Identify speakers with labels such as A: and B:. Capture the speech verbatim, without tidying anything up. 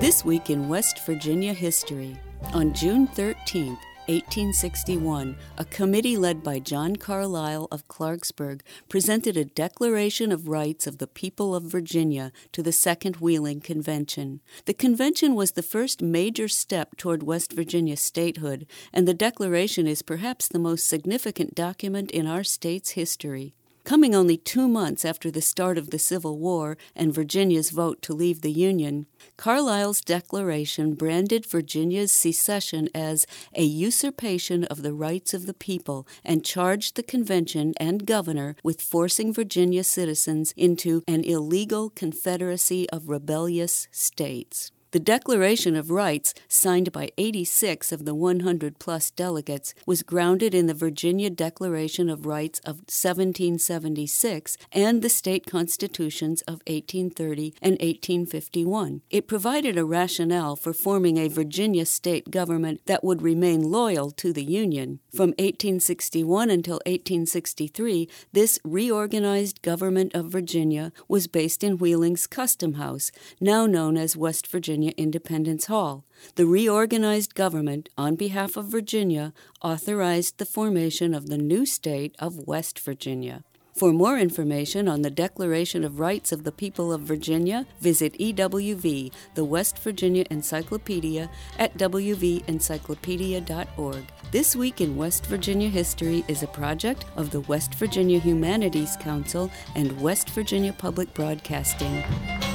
A: This week in West Virginia history. On June thirteenth, eighteen sixty-one, a committee led by John Carlisle of Clarksburg presented a Declaration of Rights of the People of Virginia to the Second Wheeling Convention. The convention was the first major step toward West Virginia statehood, and the declaration is perhaps the most significant document in our state's history. Coming only two months after the start of the Civil War and Virginia's vote to leave the Union, Carlisle's declaration branded Virginia's secession as a usurpation of the rights of the people and charged the convention and governor with forcing Virginia citizens into an illegal confederacy of rebellious states. The Declaration of Rights, signed by eighty-six of the one hundred plus delegates, was grounded in the Virginia Declaration of Rights of seventeen seventy-six and the state constitutions of eighteen thirty and eighteen fifty-one. It provided a rationale for forming a Virginia state government that would remain loyal to the Union. From eighteen sixty-one until eighteen sixty-three, this reorganized government of Virginia was based in Wheeling's Custom House, now known as West Virginia Independence Hall. The reorganized government, on behalf of Virginia, authorized the formation of the new state of West Virginia. For more information on the Declaration of Rights of the People of Virginia, visit E W V, the West Virginia Encyclopedia, at w v encyclopedia dot org. This Week in West Virginia History is a project of the West Virginia Humanities Council and West Virginia Public Broadcasting.